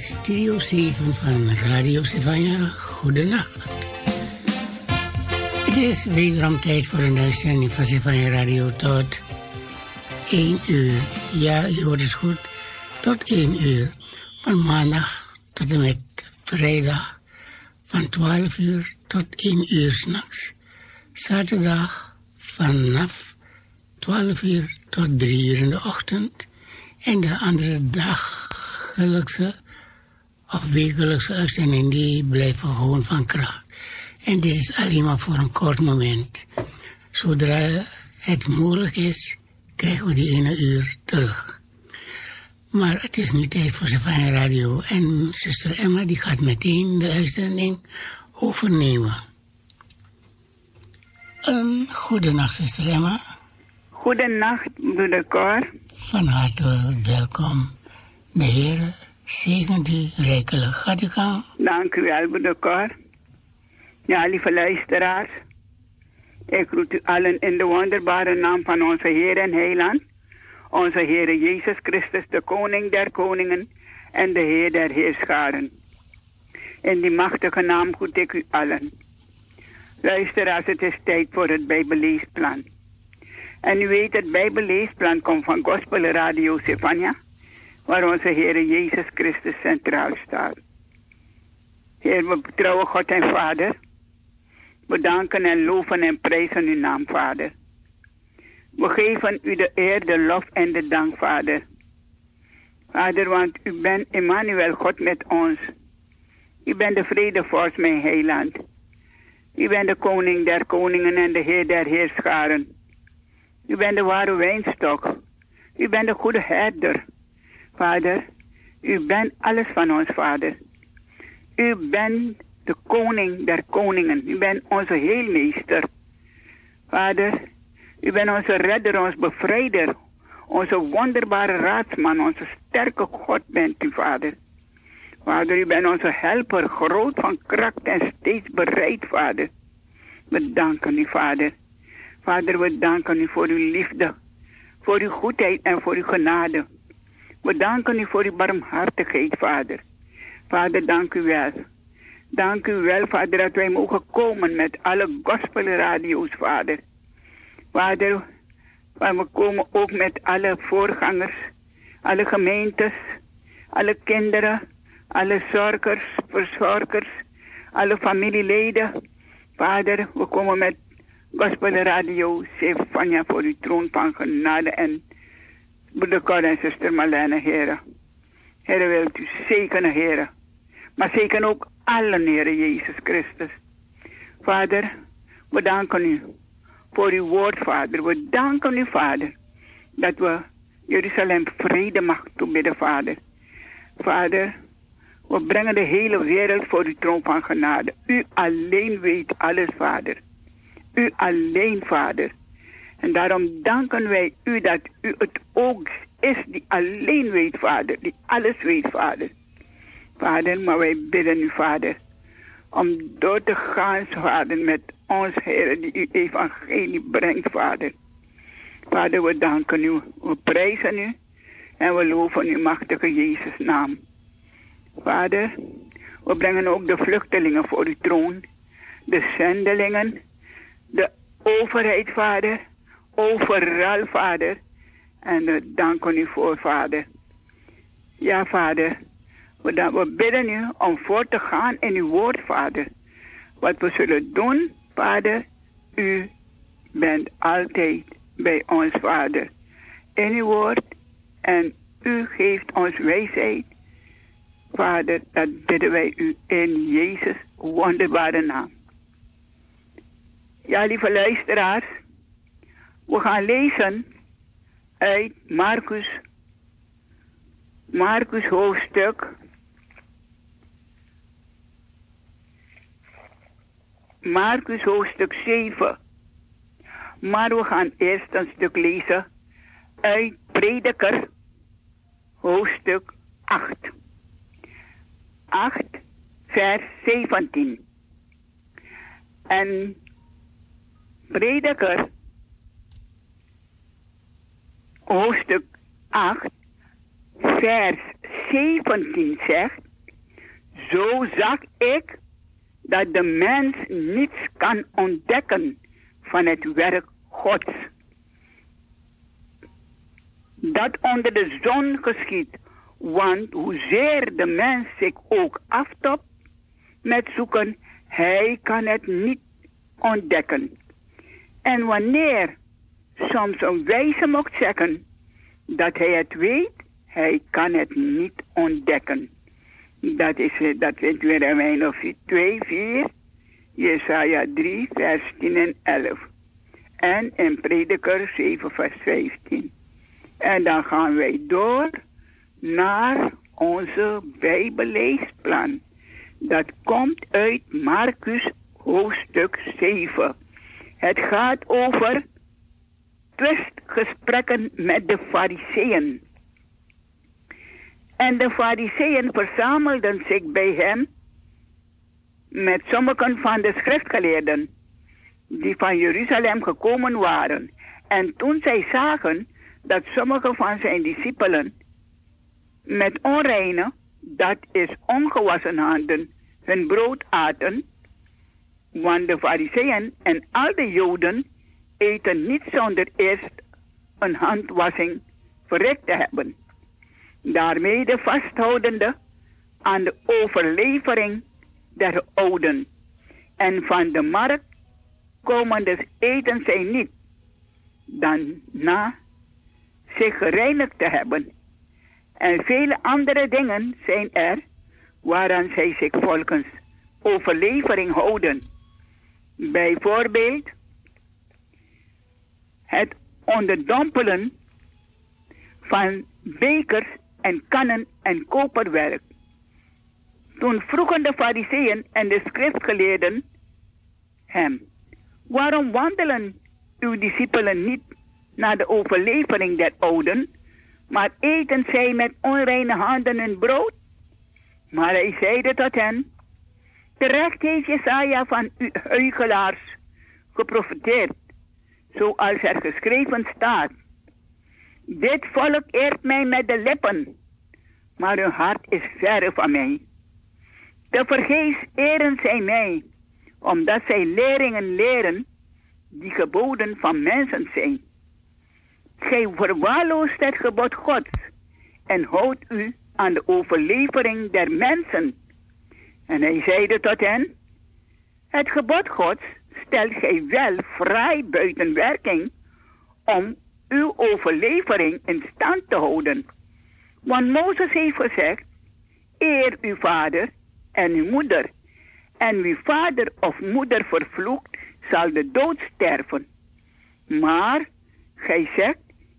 Studio 7 van Radio Stefania. Goedenacht. Het is wederom tijd voor een uitzending van Stefania Radio tot 1 uur. Ja, u hoort het goed. Tot 1 uur. Van maandag tot en met vrijdag. Van 12 uur tot 1 uur 's nachts. Zaterdag vanaf 12 uur tot 3 uur in de ochtend. En de andere dagelijkse of wekelijkse uitzending die blijven gewoon van kracht. En dit is alleen maar voor een kort moment. Zodra het mogelijk is, krijgen we die 1 uur terug. Maar het is nu tijd voor Stefania Radio. En zuster Emma die gaat meteen de uitzending overnemen. Goedenacht, zuster Emma. Goedenacht, broeder Cor. Van harte welkom. De Heer zegent u rijkelijk. Gaat u gang. Dank u wel, broeder Cor. Ja, lieve luisteraars. Ik groet u allen in de wonderbare naam van onze Heer en Heiland. Onze Heer Jezus Christus, de Koning der Koningen en de Heer der Heerscharen. In die machtige naam groet ik u allen. Luisteraars, het is tijd voor het Bijbelleesplan. En u weet, het Bijbelleesplan komt van Gospel Radio Stefania, waar onze Heer Jezus Christus centraal staat. Heer, we betrouwen God en Vader. We danken en loven en prijzen uw naam, Vader. We geven u de eer, de lof en de dank, Vader. Vader, want u bent Emmanuel, God met ons. U bent de vredevorst, mijn heiland. U bent de koning der koningen en de heer der heerscharen. U bent de ware wijnstok. U bent de goede herder. Vader, u bent alles van ons, Vader. U bent de koning der koningen. U bent onze heelmeester. Vader, u bent onze redder, ons bevrijder. Onze wonderbare raadsman, onze sterke God bent u, Vader. Vader, u bent onze helper, groot van kracht en steeds bereid, Vader. We danken u, Vader. Vader, we danken u voor uw liefde, voor uw goedheid en voor uw genade. We danken u voor uw barmhartigheid, Vader. Vader, dank u wel. Dank u wel, Vader, dat wij mogen komen met alle gospelradio's, Vader. Vader, we komen ook met alle voorgangers, alle gemeentes, alle kinderen, alle zorgers, verzorgers, alle familieleden. Vader, we komen met Gospel Radio Stefania voor uw troon van genade en broeder Cor en zuster Marlene, heren. Heren, wilt u zegenen, heren. Maar zegen ook allen, heren Jezus Christus. Vader, we danken u voor uw woord, Vader. We danken u, Vader, dat we Jeruzalem vrede mag toebidden, Vader. Vader, we brengen de hele wereld voor uw troon van genade. U alleen weet alles, Vader. U alleen, Vader. En daarom danken wij u dat u het ook is die alleen weet, Vader. Die alles weet, Vader. Vader, maar wij bidden u, Vader, om door te gaan, Vader, met ons, Heer, die uw evangelie brengt, Vader. Vader, we danken u, we prijzen u en we loven uw machtige Jezus' naam. Vader, we brengen ook de vluchtelingen voor uw troon, de zendelingen, de overheid, Vader, overal, Vader. En we danken u voor, Vader. Ja, Vader, we bidden u om voor te gaan in uw woord, Vader. Wat we zullen doen, Vader, u bent altijd bij ons, Vader. In uw woord en u geeft ons wijsheid. Vader, dat bidden wij u in Jezus' wonderbare naam. Ja, lieve luisteraars, we gaan lezen uit Marcus hoofdstuk. Marcus hoofdstuk 7. Maar we gaan eerst een stuk lezen uit Prediker hoofdstuk 8. 8 vers 17. En Prediker hoofdstuk 8 vers 17 zegt: Zo zag ik dat de mens niets kan ontdekken van het werk Gods, dat onder de zon geschiet. Want hoezeer de mens zich ook aftopt met zoeken, hij kan het niet ontdekken. En wanneer soms een wijze mocht zeggen dat hij het weet, hij kan het niet ontdekken. Dat vindt we in Romeinen 2, 4, Jesaja 3, vers 10 en 11. En in Prediker 7, vers 15. En dan gaan wij door naar onze Bijbelleesplan. Dat komt uit Marcus hoofdstuk 7. Het gaat over twistgesprekken met de Farizeeën. En de Farizeeën verzamelden zich bij hem met sommigen van de schriftgeleerden die van Jeruzalem gekomen waren. En toen zij zagen dat sommige van zijn discipelen met onreine, dat is ongewassen handen, hun brood aten, want de Farizeeën en al de Joden eten niet zonder eerst een handwassing verricht te hebben. Daarmee vasthoudende aan de overlevering der ouden. En van de markt komende eten zij niet, dan na zich gereinigd te hebben. En vele andere dingen zijn er waaraan zij zich volgens overlevering houden. Bijvoorbeeld het onderdompelen van bekers en kannen en koperwerk. Toen vroegen de Farizeeën en de schriftgeleerden hem: waarom wandelen uw discipelen niet naar de overlevering der ouden, maar eten zij met onreine handen hun brood? Maar hij zeide tot hen: terecht heeft Jesaja van u huichelaars geprofeteerd, zoals er geschreven staat: dit volk eert mij met de lippen, maar hun hart is verre van mij. Tevergeefs eren zij mij, omdat zij leringen leren die geboden van mensen zijn. Gij verwaarloost het gebod Gods en houdt u aan de overlevering der mensen. En hij zeide tot hen: het gebod Gods stelt gij wel vrij buiten werking om uw overlevering in stand te houden. Want Mozes heeft gezegd: eer uw vader en uw moeder. En wie vader of moeder vervloekt, zal de dood sterven. Maar gij zegt: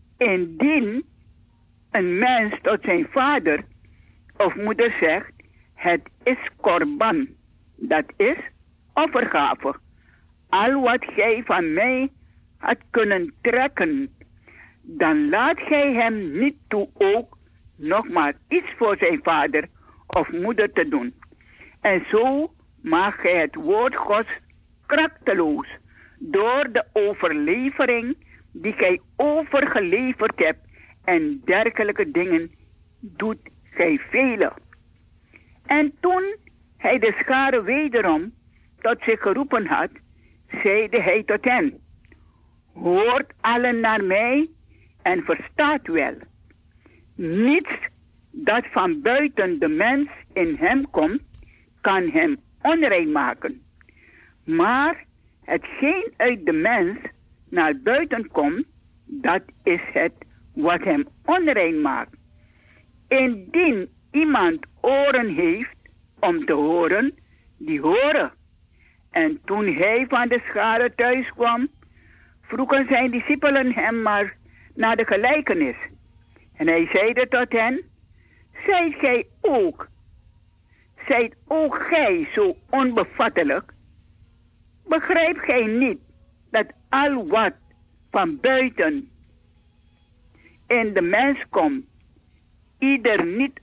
indien een mens tot zijn vader of moeder zegt: het is korban, dat is offergave. Al wat gij van mij had kunnen trekken, dan laat gij hem niet toe ook nog maar iets voor zijn vader of moeder te doen. En zo maakt gij het woord Gods krachteloos door de overlevering die gij overgeleverd hebt, en dergelijke dingen doet gij vele. En toen hij de schare wederom tot zich geroepen had, zeide hij tot hen: hoort allen naar mij en verstaat wel. Niets dat van buiten de mens in hem komt, kan hem onrein maken. Maar hetgeen uit de mens naar buiten komt, dat is het wat hem onrein maakt. Indien iemand oren heeft om te horen, die horen. En toen hij van de schare thuis kwam, vroegen zijn discipelen hem maar naar de gelijkenis. En hij zeide tot hen: zijt ook gij zo onbevattelijk? Begrijpt gij niet dat al wat van buiten in de mens komt, ieder niet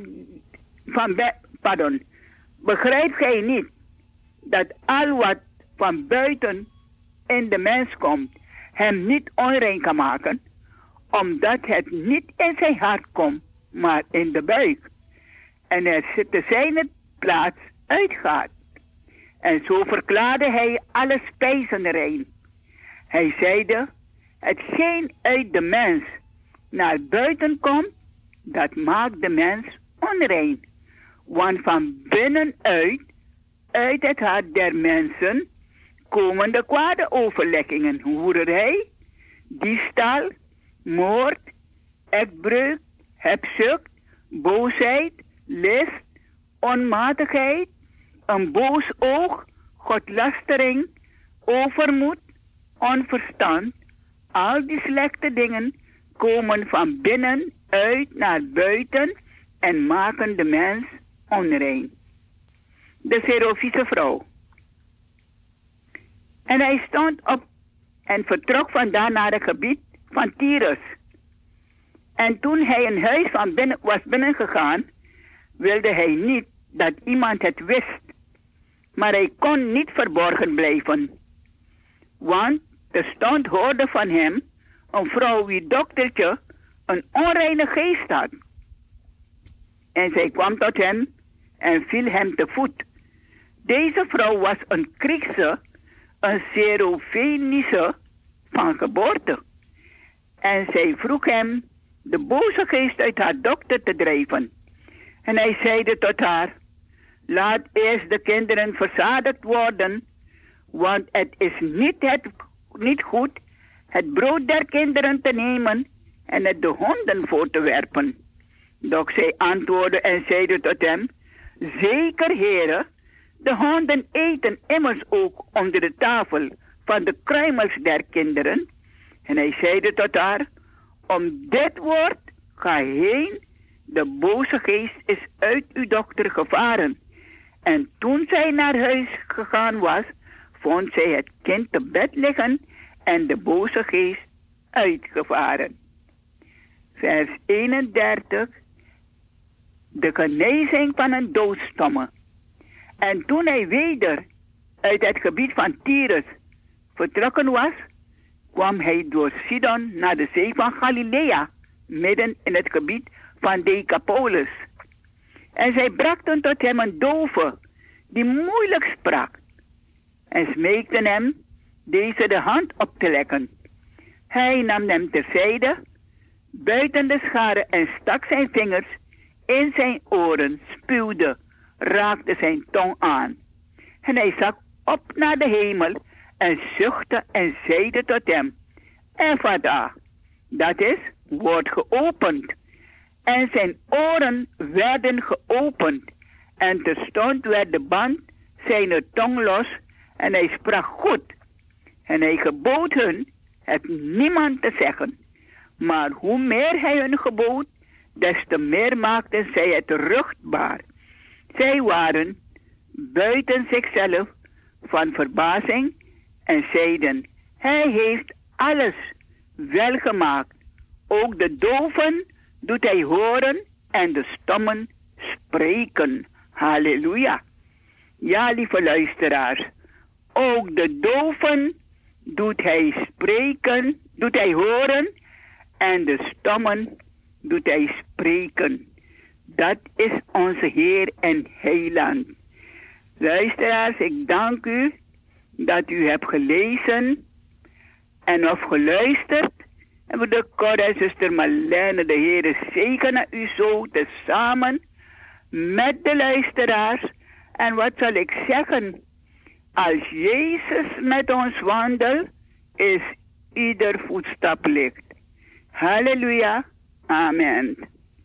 begrijpt gij niet dat al wat van buiten in de mens komt, hem niet onrein kan maken, omdat het niet in zijn hart komt, maar in de buik. En er te zijnen plaats uitgaat. En zo verklaarde hij alle spijzen rein. Hij zeide, hetgeen uit de mens naar buiten komt, dat maakt de mens onrein. Want van binnenuit, uit het hart der mensen, komen de kwade overleggingen, hoererij, diefstal, moord, ekbreuk, hebzucht, boosheid, list, onmatigheid, een boos oog, godlastering, overmoed, onverstand. Al die slechte dingen komen van binnen uit naar buiten en maken de mens onrein. De Serofische vrouw. En hij stond op en vertrok vandaan naar het gebied van Tyrus. En toen hij een huis van binnen was binnengegaan, wilde hij niet dat iemand het wist. Maar hij kon niet verborgen blijven. Want er stond hoorde van hem een vrouw wie doktertje een onreine geest had. En zij kwam tot hem en viel hem te voet. Deze vrouw was een Griekse, een Serofenische van geboorte. En zij vroeg hem de boze geest uit haar dokter te drijven. En hij zeide tot haar, laat eerst de kinderen verzadigd worden, want het is niet goed het brood der kinderen te nemen en het de honden voor te werpen. Doch zij antwoordde en zeide tot hem, zeker, heren, de honden eten immers ook onder de tafel van de kruimels der kinderen. En hij zeide tot haar, om dit woord, ga heen, de boze geest is uit uw dochter gevaren. En toen zij naar huis gegaan was, vond zij het kind te bed liggen en de boze geest uitgevaren. Vers 31. De genezing van een doodstomme. En toen hij weder uit het gebied van Tyrus vertrokken was, kwam hij door Sidon naar de zee van Galilea, midden in het gebied van Decapolis. En zij brachten tot hem een dove, die moeilijk sprak, en smeekten hem deze de hand op te leggen. Hij nam hem terzijde, buiten de schare en stak zijn vingers in zijn oren, spuwde, raakte zijn tong aan. En hij zag op naar de hemel en zuchtte en zeide tot hem, Ephata, dat is, wordt geopend. En zijn oren werden geopend. En terstond werd de band zijn tong los en hij sprak goed. En hij gebood hun het niemand te zeggen. Maar hoe meer hij hun gebood, des te meer maakten zij het ruchtbaar. Zij waren buiten zichzelf van verbazing en zeiden, hij heeft alles welgemaakt. Ook de doven doet hij horen en de stommen spreken. Halleluja. Ja, lieve luisteraars, ook de doven doet hij spreken, doet hij horen en de stommen doet hij spreken. Dat is onze Heer en Heiland. Luisteraars, ik dank u dat u hebt gelezen en of geluisterd. En voor de Cor en zuster Marlene, de Heer zegene u zo tezamen met de luisteraars. En wat zal ik zeggen? Als Jezus met ons wandelt, is ieder voetstap licht. Halleluja. Amen.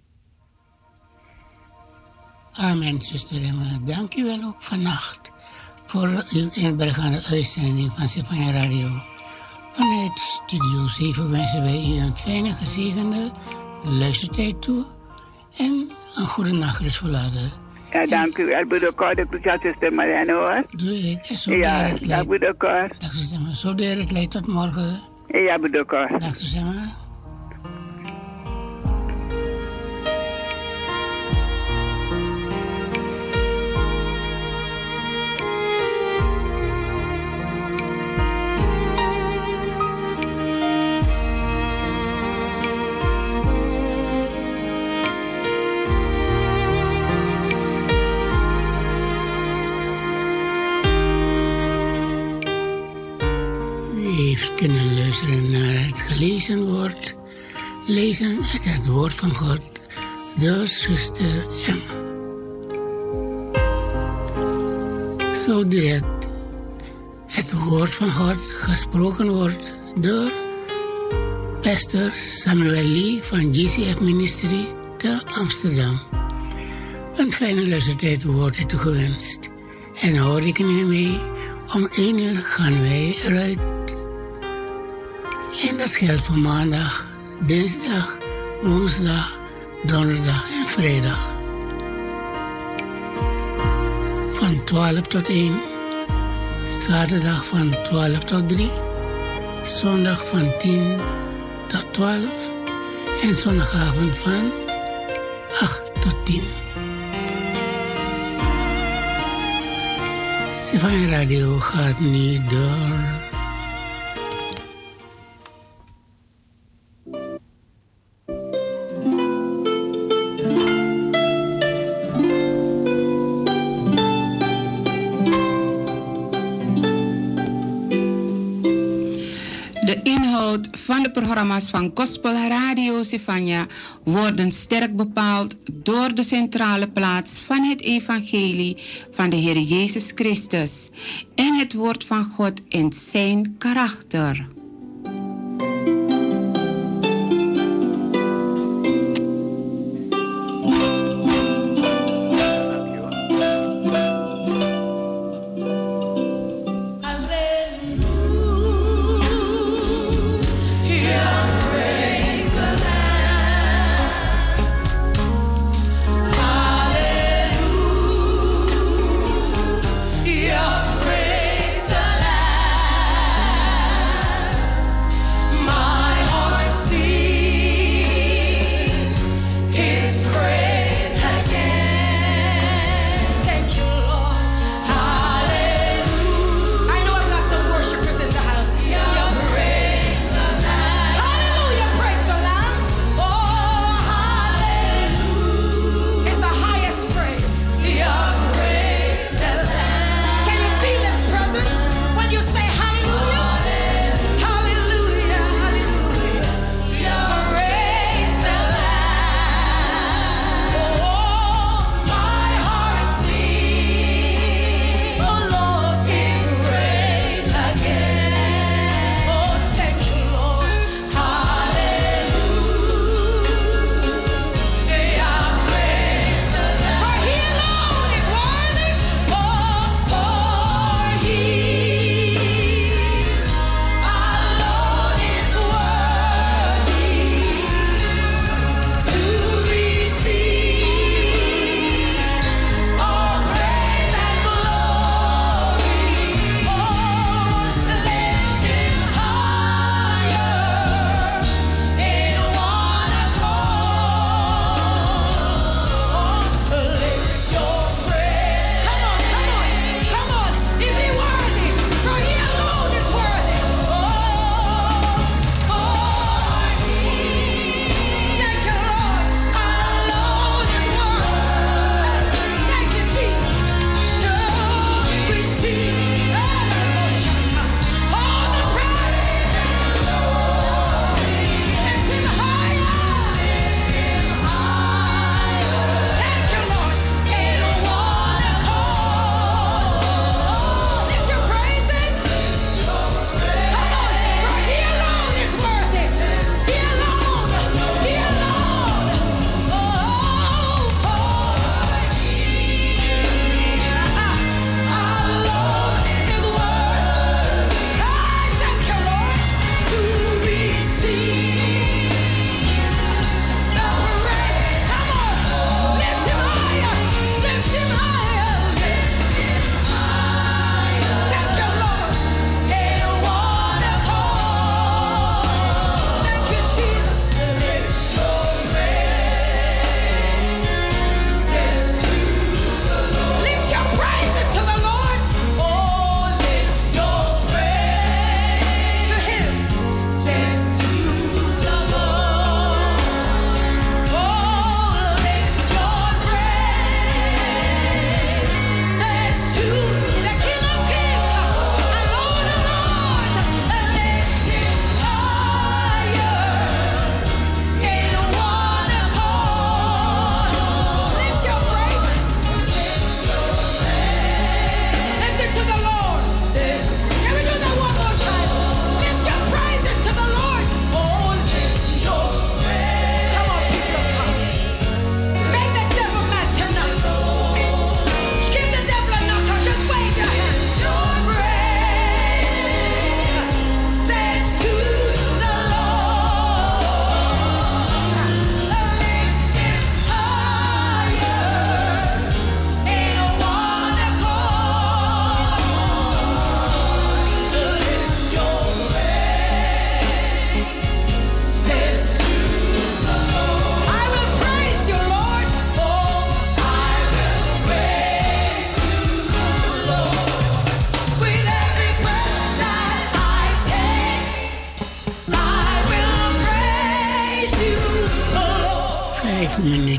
Amen, zuster Emma. Dank u wel ook vannacht voor uw inbrengende uitzending van Symfonie Radio. Vanuit Studio 7 wensen wij u een fijne, gezegende luistertijd toe en een goede nachtrust voor later. Ja, dank u wel, broeder Cor. Ik bedank zuster Marlene, hoor. Doe ik. En zo Ja, dag, broeder Cor. Dag, zuster Emma. Zo deed het leidt tot morgen. Ja, broeder Cor. Dag, zuster Emma. kunnen luisteren naar het gelezen woord. Lezen uit het woord van God door zuster Emma. Zo direct het woord van God gesproken wordt door pastor Samuel Lee van GCF Ministry te Amsterdam. Een fijne luistertijd wordt u toegewenst. En houd ik mee, om 1 uur gaan wij eruit. En dat geldt voor maandag, dinsdag, woensdag, donderdag en vrijdag. Van 12 tot 1, zaterdag van 12 tot 3, zondag van 10 tot 12 en zondagavond van 8 tot 10. Sifai Radio gaat niet door. De inhoud van de programma's van Gospel Radio Sifania worden sterk bepaald door de centrale plaats van het evangelie van de Heer Jezus Christus en het woord van God in zijn karakter.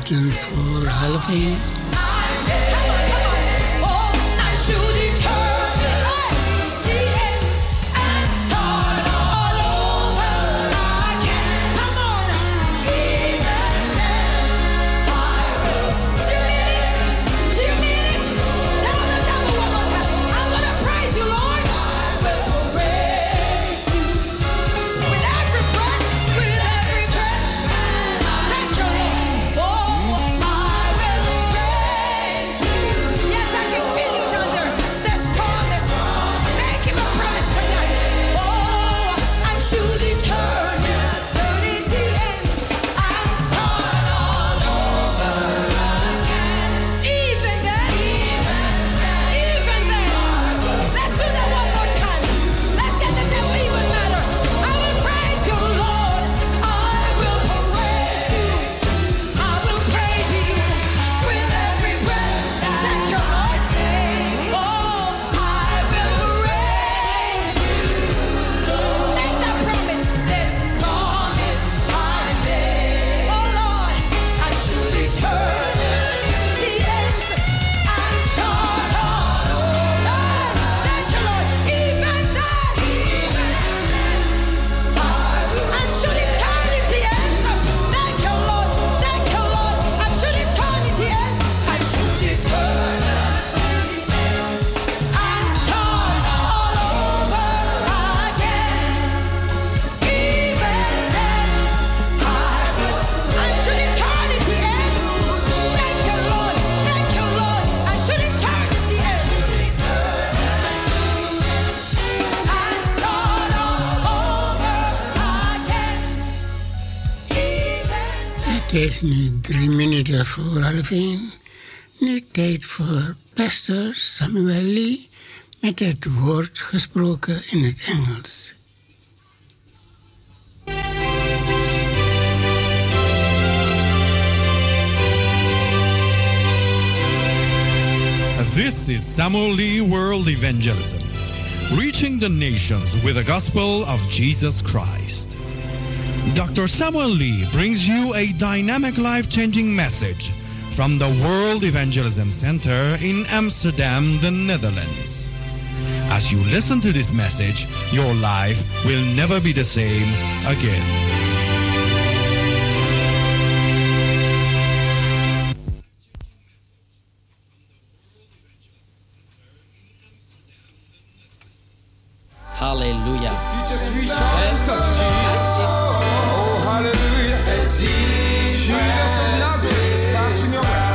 minuten voor 12:30. Het is nu 3 minuten voor 12:30. Nu tijd voor Pastor Samuel Lee met het woord gesproken in het Engels. This is Samuel Lee World Evangelism, reaching the nations with the gospel of Jesus Christ. Dr. Samuel Lee brings you a dynamic, life-changing message from the World Evangelism Center in Amsterdam, the Netherlands. As you listen to this message, your life will never be the same again. Hallelujah. If you just reach out and touch Jesus. Oh, hallelujah. It's Jesus of Nazareth is passing your way.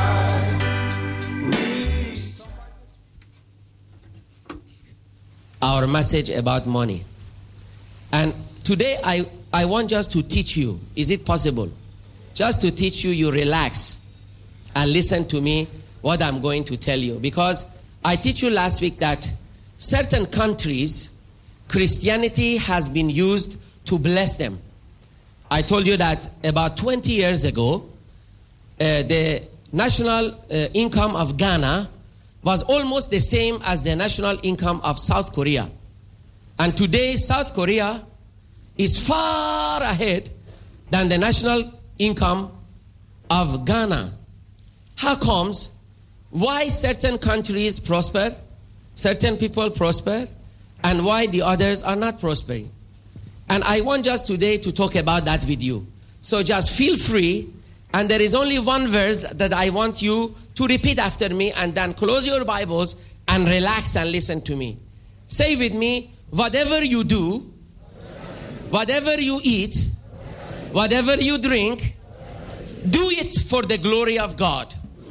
Our message about money. And today I want just to teach you. Is it possible? Just to teach you, you relax and listen to me what I'm going to tell you. Because I teach you last week that certain countries, Christianity has been used to bless them. I told you that about 20 years ago, the national income of Ghana was almost the same as the national income of South Korea. And today, South Korea is far ahead than the national income of Ghana. How comes? Why certain countries prosper, certain people prosper, and why the others are not prospering? And I want just today to talk about that with you. So just feel free, and there is only one verse that I want you to repeat after me, and then close your Bibles and relax and listen to me. Say with me, whatever you do, whatever you eat, whatever you drink, do it for the glory of God.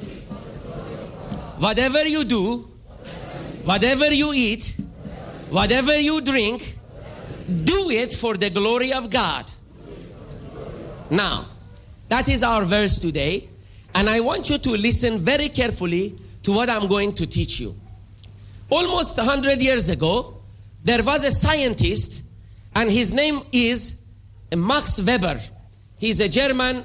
Whatever you do, whatever you eat, whatever you drink, do it for the glory of God. Now, that is our verse today. And I want you to listen very carefully to what I'm going to teach you. Almost 100 years ago, there was a scientist, and his name is Max Weber. He's a German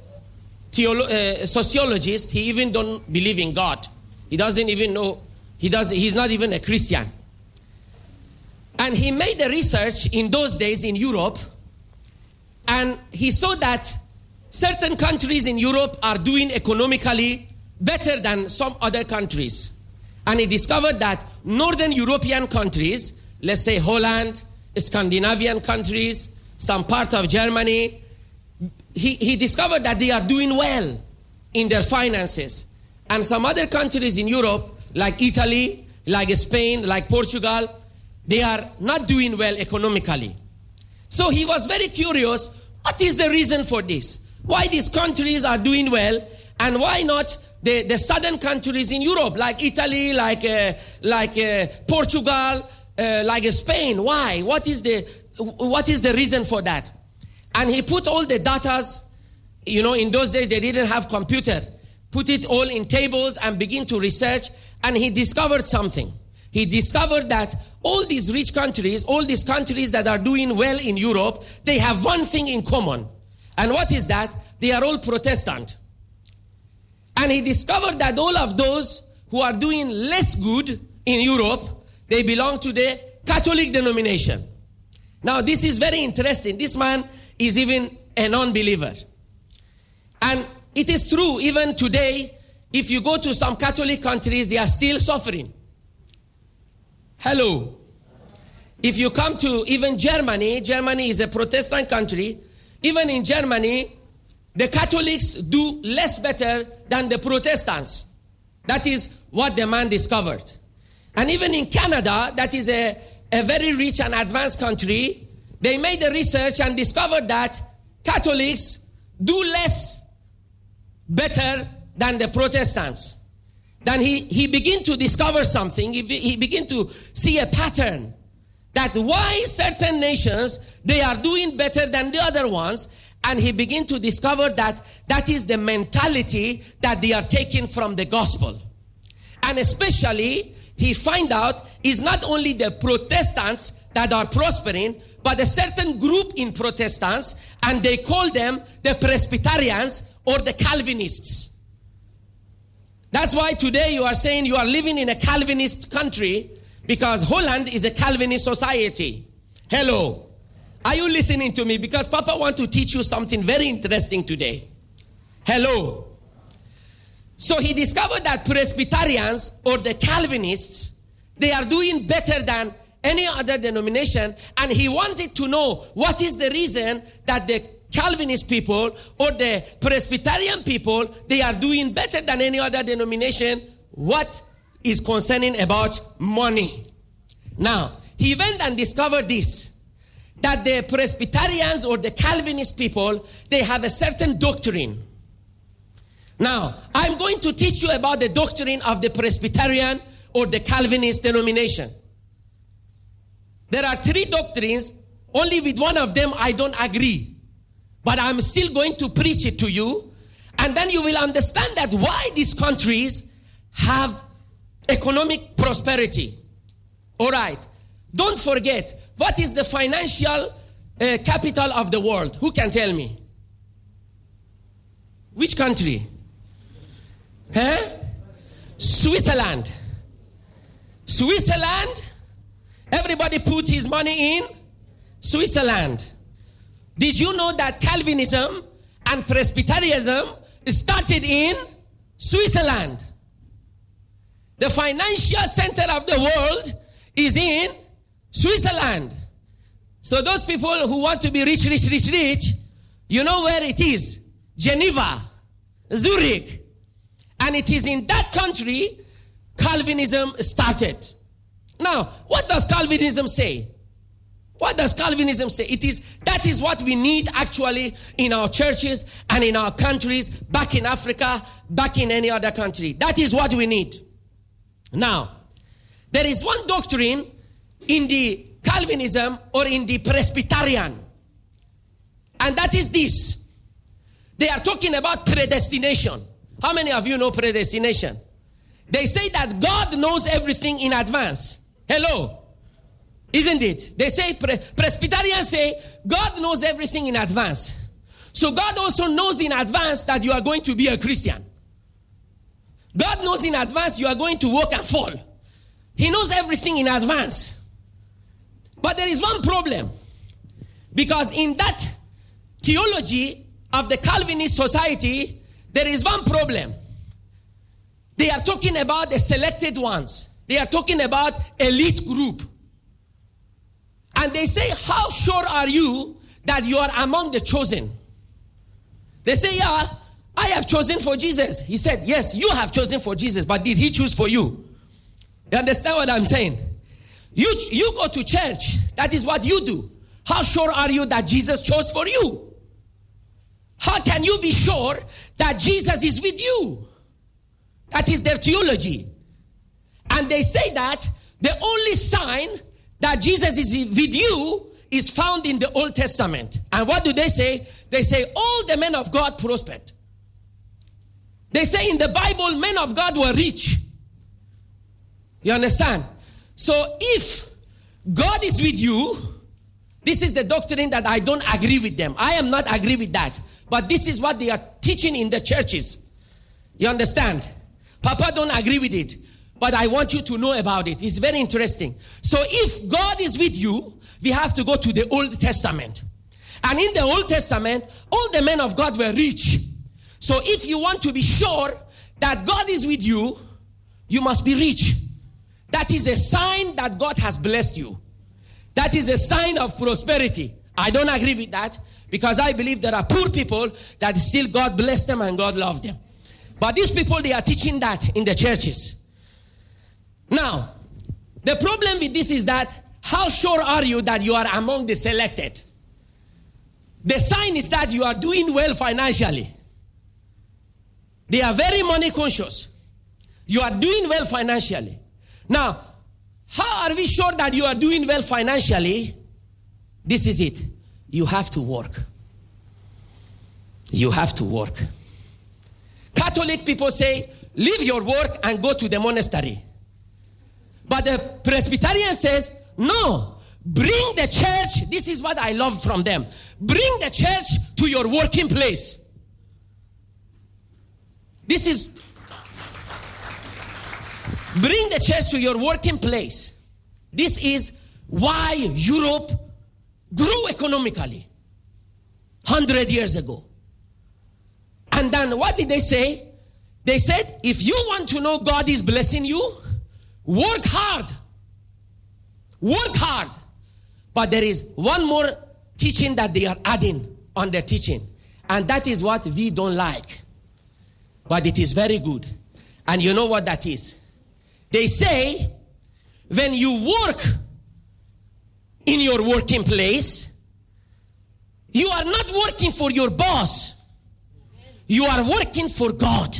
sociologist. He even don't believe in God. He doesn't even know. He's not even a Christian. And he made a research in those days in Europe, and he saw that certain countries in Europe are doing economically better than some other countries. And he discovered that Northern European countries, let's say Holland, Scandinavian countries, some part of Germany, he discovered that they are doing well in their finances. And some other countries in Europe, like Italy, like Spain, like Portugal, they are not doing well economically. So he was very curious, what is the reason for this? Why these countries are doing well, and why not the southern countries in Europe, like Italy, like Portugal, like Spain? Why? What is the reason for that? And he put all the data, in those days they didn't have computer, put it all in tables and begin to research, and he discovered something. He discovered that all these rich countries, all these countries that are doing well in Europe, they have one thing in common. And what is that? They are all Protestant. And he discovered that all of those who are doing less good in Europe, they belong to the Catholic denomination. Now, this is very interesting. This man is even a non-believer. And it is true, even today, if you go to some Catholic countries, they are still suffering. Hello. If you come to even Germany is a Protestant country. Even in Germany, the Catholics do less better than the Protestants. That is what the man discovered. And even in Canada, that is a very rich and advanced country, they made a research and discovered that Catholics do less better than the Protestants. Then he began to discover something. He began to see a pattern that why certain nations, they are doing better than the other ones. And he began to discover that is the mentality that they are taking from the gospel. And especially, he find out is not only the Protestants that are prospering, but a certain group in Protestants, and they call them the Presbyterians or the Calvinists. That's why today you are saying you are living in a Calvinist country, because Holland is a Calvinist society. Hello. Are you listening to me? Because Papa wants to teach you something very interesting today. Hello. So he discovered that Presbyterians or the Calvinists, they are doing better than any other denomination, and he wanted to know what is the reason that the Calvinist people or the Presbyterian people, they are doing better than any other denomination. What is concerning about money? Now, he went and discovered this, that the Presbyterians or the Calvinist people, they have a certain doctrine. Now, I'm going to teach you about the doctrine of the Presbyterian or the Calvinist denomination. There are three doctrines. Only with one of them I don't agree. But I'm still going to preach it to you. And then you will understand that why these countries have economic prosperity. All right. Don't forget, what is the financial capital of the world? Who can tell me? Which country? Switzerland. Switzerland. Everybody put his money in Switzerland. Did you know that Calvinism and Presbyterianism started in Switzerland? The financial center of the world is in Switzerland. So those people who want to be rich, you know where it is? Geneva, Zurich. And it is in that country Calvinism started. Now, what does Calvinism say? What does Calvinism say? That is what we need actually in our churches and in our countries, back in Africa, back in any other country. That is what we need. Now, there is one doctrine in the Calvinism or in the Presbyterian, and that is this. They are talking about predestination. How many of you know predestination? They say that God knows everything in advance. Hello. Isn't it? They say, Presbyterians say, God knows everything in advance. So God also knows in advance that you are going to be a Christian. God knows in advance you are going to walk and fall. He knows everything in advance. But there is one problem. Because in that theology of the Calvinist society, there is one problem. They are talking about the selected ones. They are talking about elite group. And they say, how sure are you that you are among the chosen? They say, yeah, I have chosen for Jesus. He said, yes, you have chosen for Jesus, but did he choose for you? You understand what I'm saying? You go to church. That is what you do. How sure are you that Jesus chose for you? How can you be sure that Jesus is with you? That is their theology. And they say that the only sign that Jesus is with you is found in the Old Testament. And what do they say? They say all the men of God prospered. They say in the Bible, men of God were rich. You understand? So if God is with you, this is the doctrine that I don't agree with them. I am not agree with that. But this is what they are teaching in the churches. You understand? Papa don't agree with it. But I want you to know about it. It's very interesting. So if God is with you, we have to go to the Old Testament. And in the Old Testament, all the men of God were rich. So if you want to be sure that God is with you, you must be rich. That is a sign that God has blessed you. That is a sign of prosperity. I don't agree with that because I believe there are poor people that still God bless them and God love them. But these people, they are teaching that in the churches. Now, the problem with this is that how sure are you that you are among the selected? The sign is that you are doing well financially. They are very money conscious. You are doing well financially. Now, how are we sure that you are doing well financially? This is it. You have to work. You have to work. Catholic people say, leave your work and go to the monastery. But the Presbyterian says, no, bring the church. This is what I love from them. Bring the church to your working place. This is, bring the church to your working place. This is why Europe grew economically 100 years ago. And then what did they say? They said, if you want to know God is blessing you, work hard. Work hard. But there is one more teaching that they are adding on their teaching. And that is what we don't like. But it is very good. And you know what that is? They say, when you work in your working place, you are not working for your boss. You are working for God.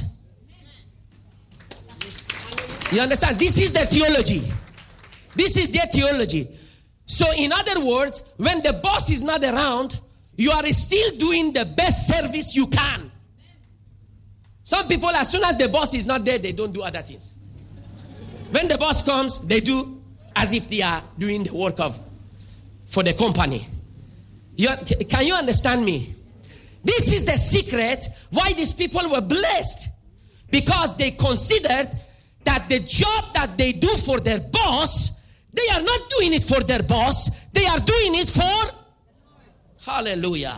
You understand? This is their theology. This is their theology. So in other words, when the boss is not around, you are still doing the best service you can. Some people, as soon as the boss is not there, they don't do other things. When the boss comes, they do as if they are doing the work for the company. Can you understand me? This is the secret why these people were blessed. Because they considered that the job that they do for their boss, they are not doing it for their boss. They are doing it for... Hallelujah.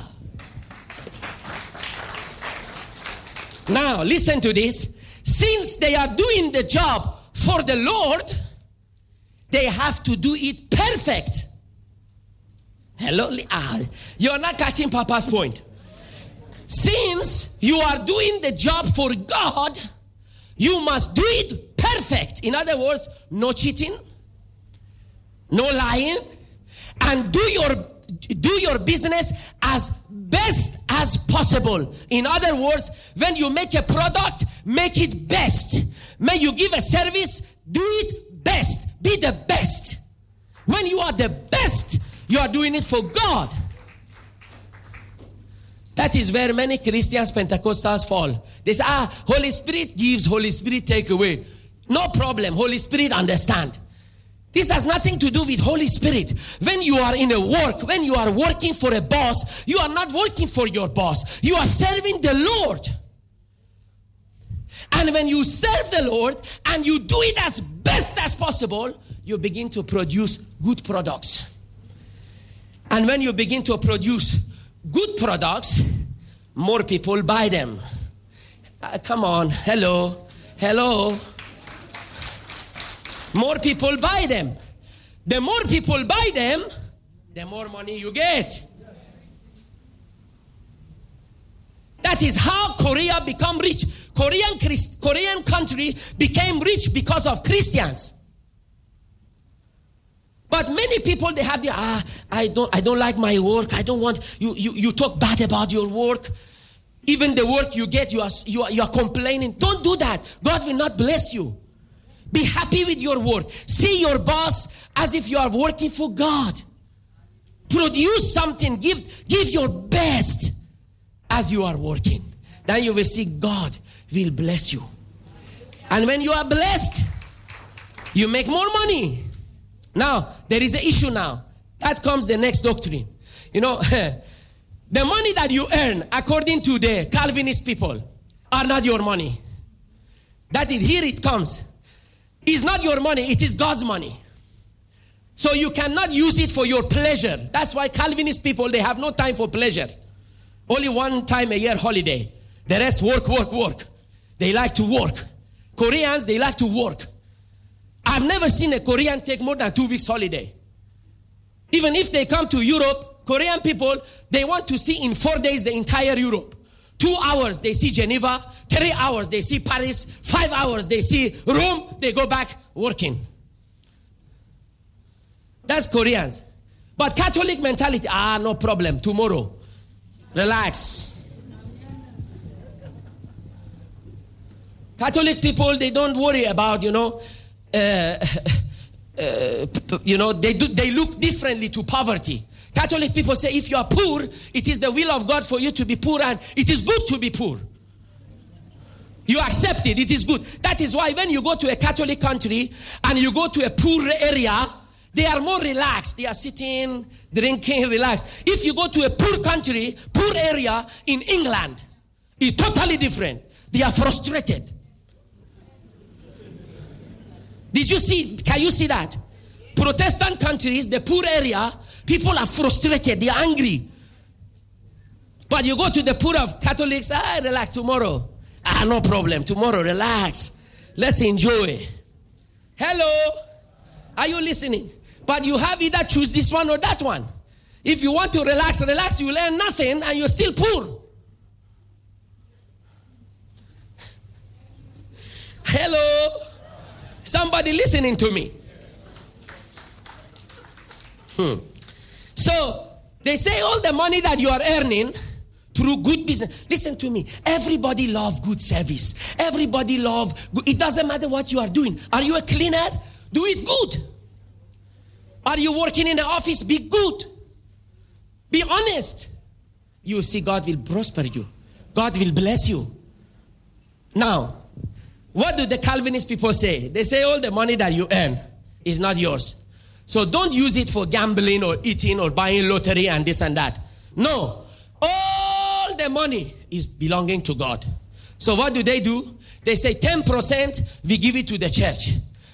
Now, listen to this. Since they are doing the job for the Lord, they have to do it perfect. Hello? You're not catching Papa's point. Since you are doing the job for God, you must do it perfect. In other words, no cheating, no lying, and do your business as best as possible. In other words, when you make a product, make it best. When you give a service, do it best. Be the best. When you are the best, you are doing it for God. That is where many Christians, Pentecostals fall. They say, Holy Spirit gives, Holy Spirit take away. No problem. Holy Spirit understand. This has nothing to do with Holy Spirit. When you are in a work, when you are working for a boss, you are not working for your boss. You are serving the Lord. And when you serve the Lord and you do it as best as possible, you begin to produce good products. And when you begin to produce good products, more people buy them. Come on, hello. More people buy them. The more people buy them, the more money you get. That is how Korea become rich. Korean country became rich because of Christians. But many people, they have I don't like my work. I don't want you talk bad about your work. Even the work you get, you are complaining. Don't do that. God will not bless you. Be happy with your work. See your boss as if you are working for God. Produce something. Give your best as you are working. Then you will see God will bless you. And when you are blessed, you make more money. Now, there is an issue now. That comes the next doctrine. You know, the money that you earn, according to the Calvinist people, are not your money. That is, here it comes. It's not your money, it is God's money. So you cannot use it for your pleasure. That's why Calvinist people, they have no time for pleasure. Only one time a year holiday. The rest work. They like to work. Koreans, they like to work. I've never seen a Korean take more than 2 weeks holiday. Even if they come to Europe, Korean people, they want to see in 4 days the entire Europe. 2 hours they see Geneva, 3 hours they see Paris, 5 hours they see Rome, they go back working. That's Koreans. But Catholic mentality, no problem, tomorrow. Relax. Catholic people, they don't worry about, they look differently to poverty. Catholic people say if you are poor, it is the will of God for you to be poor, and it is good to be poor. You accept it, it is good. That is why when you go to a Catholic country and you go to a poor area, they are more relaxed. They are sitting, drinking, relaxed. If you go to a poor country, poor area in England, it's totally different. They are frustrated. Can you see that? Protestant countries, the poor area, people are frustrated, they are angry. But you go to the poor of Catholics, relax tomorrow. No problem, tomorrow, relax. Let's enjoy. Hello? Are you listening? But you have either choose this one or that one. If you want to relax, you will earn nothing and you're still poor. Hello? Somebody listening to me? So, they say all the money that you are earning through good business. Listen to me. Everybody loves good service. Everybody loves good. It doesn't matter what you are doing. Are you a cleaner? Do it good. Are you working in the office? Be good. Be honest. You will see God will prosper you. God will bless you. Now, what do the Calvinist people say? They say all the money that you earn is not yours. So don't use it for gambling or eating or buying lottery and this and that. No. All the money is belonging to God. So what do? They say 10% we give it to the church.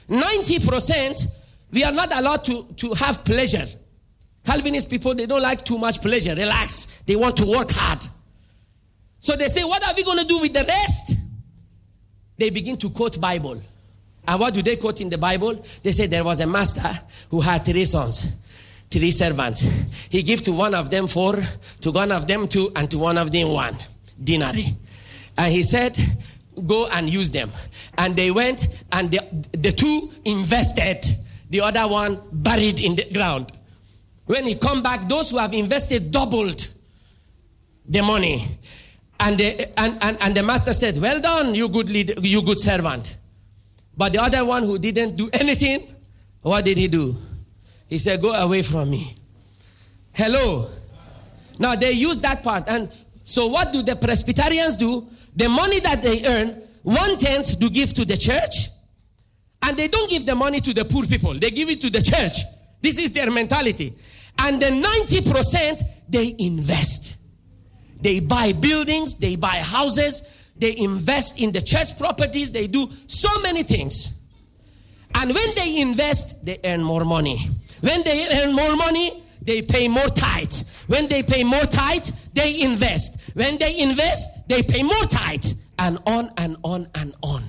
90% we are not allowed to have pleasure. Calvinist people, they don't like too much pleasure. Relax. They want to work hard. So they say, what are we going to do with the rest? They begin to quote Bible. And what do they quote in the Bible? They say there was a master who had 3 sons, 3 servants. He gave to one of them 4, to one of them 2, and to one of them 1 denarii. And he said, go and use them. And they went, and the 2 invested, the other one buried in the ground. When he come back, those who have invested doubled the money. And the master said, well done, you good servant. But the other one who didn't do anything, what did he do? He said, go away from me. Hello. Now they use that part. And so what do the Presbyterians do? The money that they earn, 1/10 to give to the church. And they don't give the money to the poor people. They give it to the church. This is their mentality. And the 90% they invest. They buy buildings, they buy houses, they invest in the church properties, they do so many things. And when they invest, they earn more money. When they earn more money, they pay more tithes. When they pay more tithes, they invest. When they invest, they pay more tithe. And on and on and on.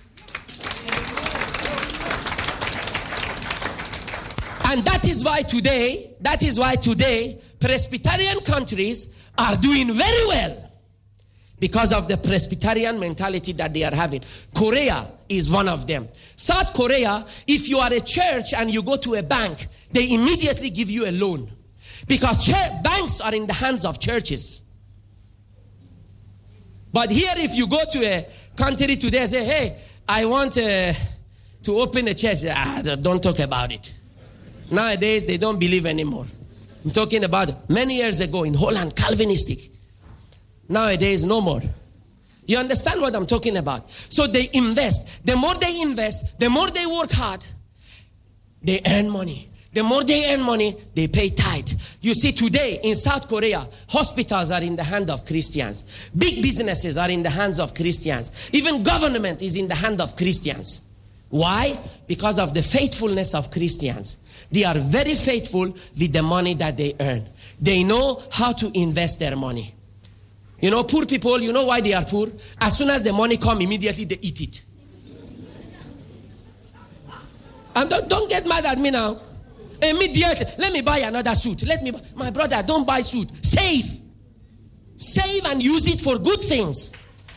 And that is why today, Presbyterian countries are doing very well. Because of the Presbyterian mentality that they are having. Korea is one of them. South Korea, if you are a church and you go to a bank, they immediately give you a loan. Because banks are in the hands of churches. But here, if you go to a country today and say, hey, I want to open a church. Don't talk about it. Nowadays, they don't believe anymore. I'm talking about many years ago in Holland, Calvinistic. Nowadays, no more. You understand what I'm talking about? So they invest. The more they invest, the more they work hard, they earn money. The more they earn money, they pay tithe. You see, today in South Korea, hospitals are in the hand of Christians. Big businesses are in the hands of Christians. Even government is in the hand of Christians. Why? Because of the faithfulness of Christians. They are very faithful with the money that they earn. They know how to invest their money. You know, poor people, you know why they are poor? As soon as the money comes, immediately they eat it. And don't get mad at me now. Immediately, let me buy another suit. My brother, don't buy suit. Save. Save and use it for good things.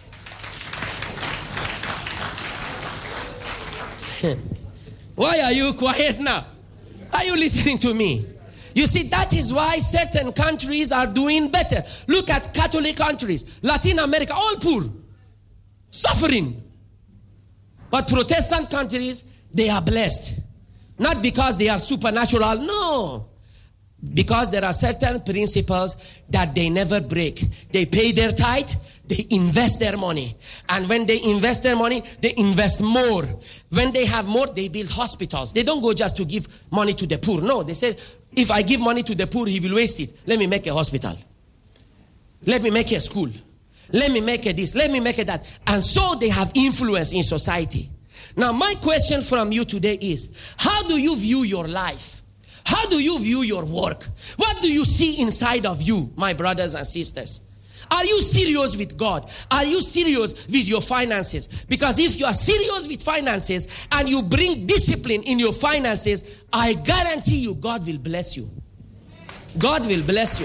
Why are you quiet now? Are you listening to me? You see, that is why certain countries are doing better. Look at Catholic countries, Latin America, all poor, suffering. But Protestant countries, they are blessed. Not because they are supernatural, no. Because there are certain principles that they never break. They pay their tithe, they invest their money. And when they invest their money, they invest more. When they have more, they build hospitals. They don't go just to give money to the poor. No, they say, if I give money to the poor, he will waste it. Let me make a hospital. Let me make a school. Let me make a this. Let me make a that. And so they have influence in society. Now, my question from you today is, how do you view your life? How do you view your work? What do you see inside of you, my brothers and sisters? Are you serious with God? Are you serious with your finances? Because if you are serious with finances and you bring discipline in your finances, I guarantee you God will bless you. God will bless you.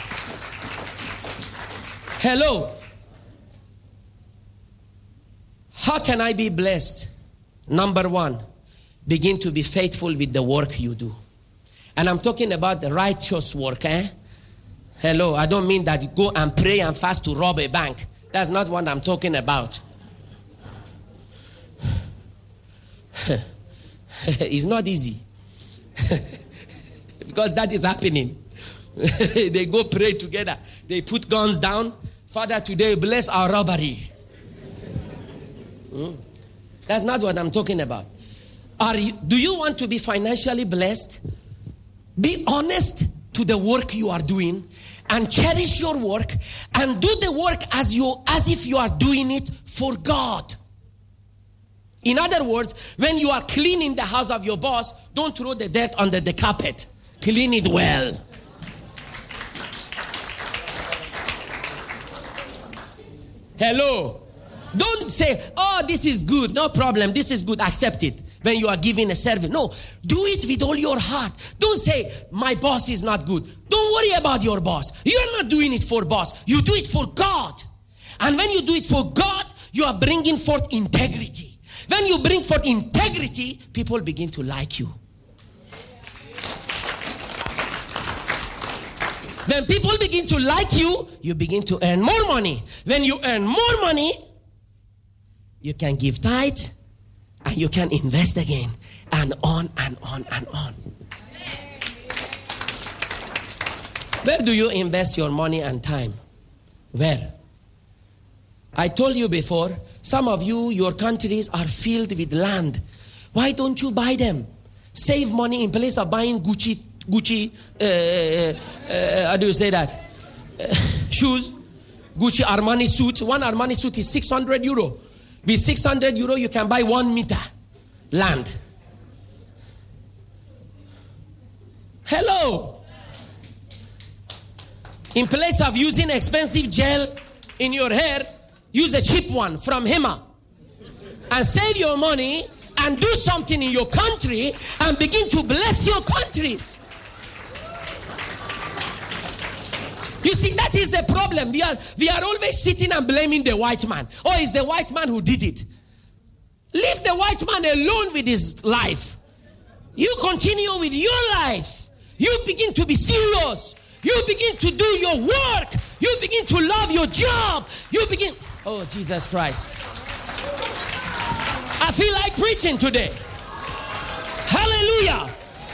Hello. How can I be blessed? Number one, begin to be faithful with the work you do. And I'm talking about the righteous work, Hello, I don't mean that you go and pray and fast to rob a bank. That's not what I'm talking about. It's not easy. Because that is happening. They go pray together. They put guns down. Father, today bless our robbery. That's not what I'm talking about. Do you want to be financially blessed? Be honest to the work you are doing and cherish your work and do the work as if you are doing it for God. In other words, when you are cleaning the house of your boss, don't throw the dirt under the carpet. Clean it well. Hello. Don't say, oh, this is good. No problem. This is good. Accept it. When you are giving a service. No. Do it with all your heart. Don't say, my boss is not good. Don't worry about your boss. You are not doing it for boss. You do it for God. And when you do it for God, you are bringing forth integrity. When you bring forth integrity, people begin to like you. When people begin to like you, you begin to earn more money. When you earn more money, you can give tithe and you can invest again, and on and on and on. Where do you invest your money and time? Where? I told you before, some of you, your countries are filled with land. Why don't you buy them? Save money in place of buying Gucci, how do you say that? Shoes, Gucci Armani suit. One Armani suit is 600 euro. With 600 euro, you can buy 1 meter land. Hello. In place of using expensive gel in your hair, use a cheap one from Hema. And save your money and do something in your country and begin to bless your countries. You see, that is the problem. We are always sitting and blaming the white man. Oh, it's the white man who did it. Leave the white man alone with his life. You continue with your life. You begin to be serious. You begin to do your work. You begin to love your job. You begin... Oh, Jesus Christ. I feel like preaching today. Hallelujah.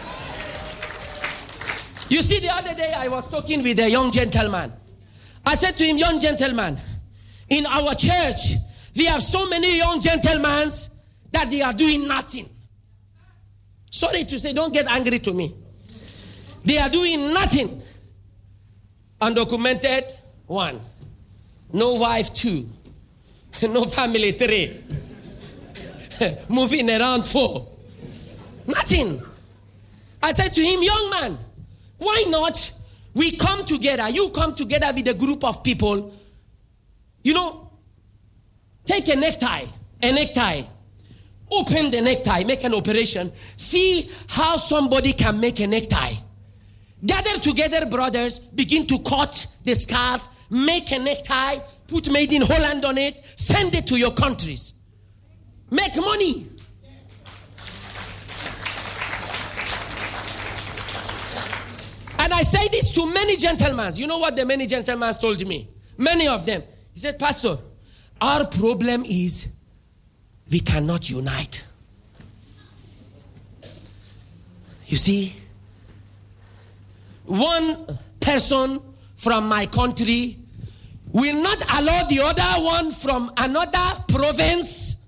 You see, the other day I was talking with a young gentleman. I said to him, young gentleman, in our church, we have so many young gentlemen that they are doing nothing. Sorry to say, don't get angry to me. They are doing nothing. Undocumented, 1. No wife, 2. No family, 3. Moving around, 4. Nothing. I said to him, young man, why not we come together? You come together with a group of people. You know, take a necktie. Open the necktie, make an operation. See how somebody can make a necktie. Gather together, brothers, begin to cut the scarf, make a necktie, put Made in Holland on it, send it to your countries. Make money. And I say this to many gentlemen. You know what the many gentlemen told me? Many of them. He said, Pastor, our problem is we cannot unite. You see, one person from my country will not allow the other one from another province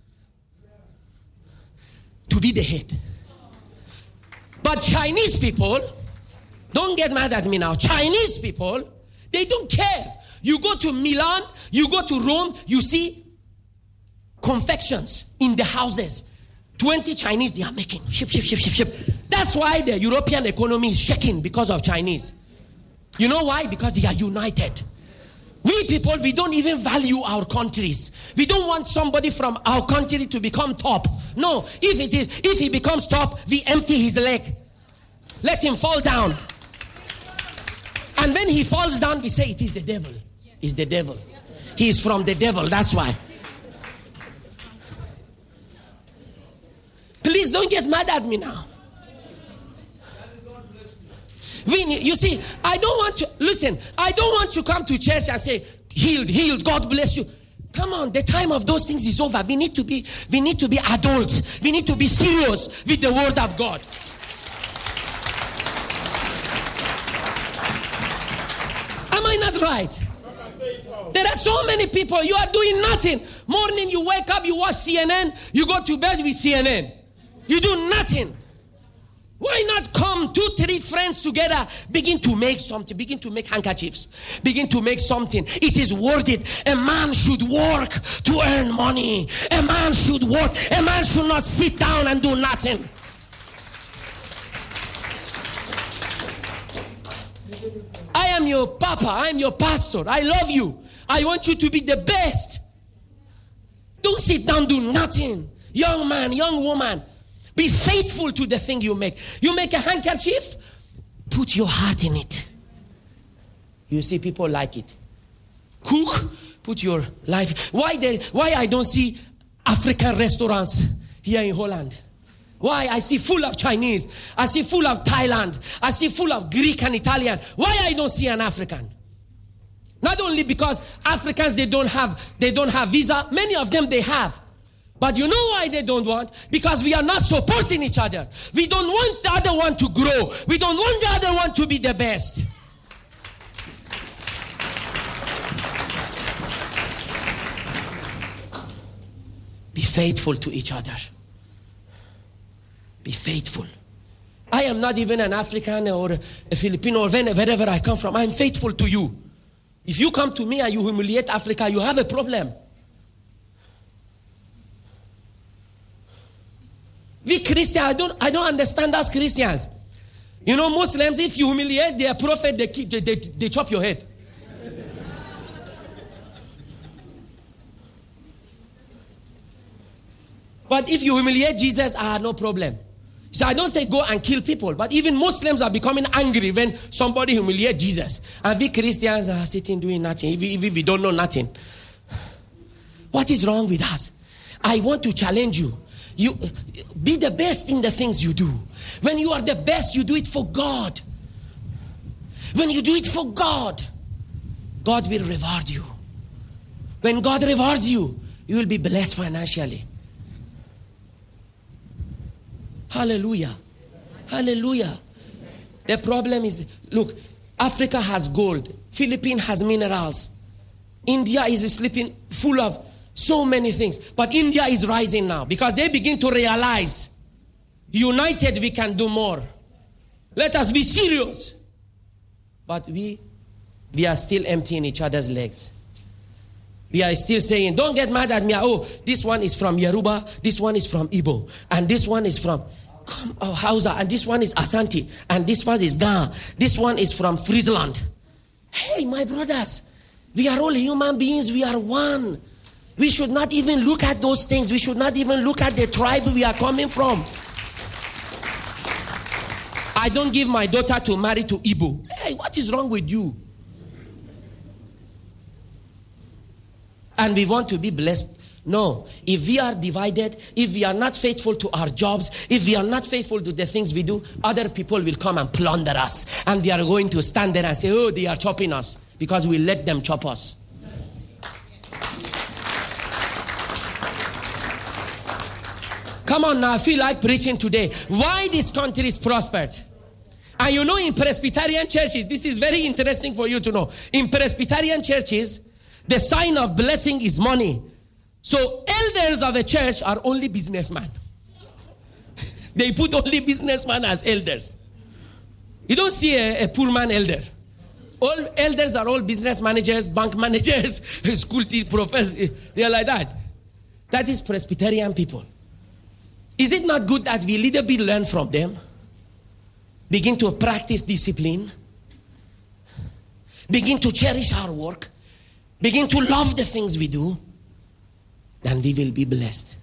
to be the head. But Chinese people, don't get mad at me now. Chinese people, they don't care. You go to Milan, you go to Rome, you see confections in the houses. 20 Chinese they are making. Ship. That's why the European economy is shaking because of Chinese. You know why? Because they are united. We people, we don't even value our countries. We don't want somebody from our country to become top. No, if he becomes top, we empty his leg. Let him fall down. And when he falls down, we say it is the devil. It's the devil. He is from the devil, that's why. Please don't get mad at me now. You see, I don't want to come to church and say, healed, God bless you. Come on, the time of those things is over. We need to be adults. We need to be serious with the word of God. Am I not right? There are so many people, you are doing nothing. Morning you wake up, you watch CNN, you go to bed with CNN. You do nothing. Why not come 2, 3 friends together, begin to make something, begin to make handkerchiefs, begin to make something. It is worth it. A man should work to earn money. A man should work. A man should not sit down and do nothing. I am your papa. I am your pastor. I love you. I want you to be the best. Don't sit down, do nothing. Young man, young woman, be faithful to the thing you make. You make a handkerchief, put your heart in it. You see, people like it. Cook, put your life. Why I don't see African restaurants here in Holland? Why? I see full of Chinese. I see full of Thailand. I see full of Greek and Italian. Why I don't see an African? Not only because Africans, they don't have visa. Many of them, they have. But you know why they don't want? Because we are not supporting each other. We don't want the other one to grow. We don't want the other one to be the best. Be faithful to each other. Be faithful. I am not even an African or a Filipino or wherever I come from. I am faithful to you. If you come to me and you humiliate Africa, you have a problem. We Christians, I don't understand us Christians. You know, Muslims, if you humiliate their prophet, they chop your head. But if you humiliate Jesus, no problem. So I don't say go and kill people, but even Muslims are becoming angry when somebody humiliates Jesus. And we Christians are sitting doing nothing, if we don't know nothing. What is wrong with us? I want to challenge you. You be the best in the things you do. When you are the best, you do it for God. When you do it for God, God will reward you. When God rewards you, you will be blessed financially. Hallelujah. Hallelujah. The problem is, look, Africa has gold. Philippines has minerals. India is sleeping full of so many things. But India is rising now because they begin to realize, united we can do more. Let us be serious. But we are still emptying each other's legs. We are still saying, don't get mad at me. Oh, this one is from Yoruba, this one is from Igbo, and this one is from Hausa, and this one is Asante, and this one is Ghana, this one is from Friesland. Hey, my brothers, we are all human beings, we are one. We should not even look at those things. We should not even look at the tribe we are coming from. I don't give my daughter to marry to Igbo. Hey, what is wrong with you? And we want to be blessed. No, if we are divided, if we are not faithful to our jobs, if we are not faithful to the things we do, other people will come and plunder us. And we are going to stand there and say, oh, they are chopping us, because we let them chop us. Come on now, I feel like preaching today. Why this country is prospered? And you know, in Presbyterian churches, this is very interesting for you to know. In Presbyterian churches, the sign of blessing is money. So elders of a church are only businessmen. They put only businessmen as elders. You don't see a poor man elder. All elders are all business managers, bank managers, school teachers, professors. They are like that. That is Presbyterian people. Is it not good that we a little bit learn from them? Begin to practice discipline. Begin to cherish our work. Begin to love the things we do. Then we will be blessed.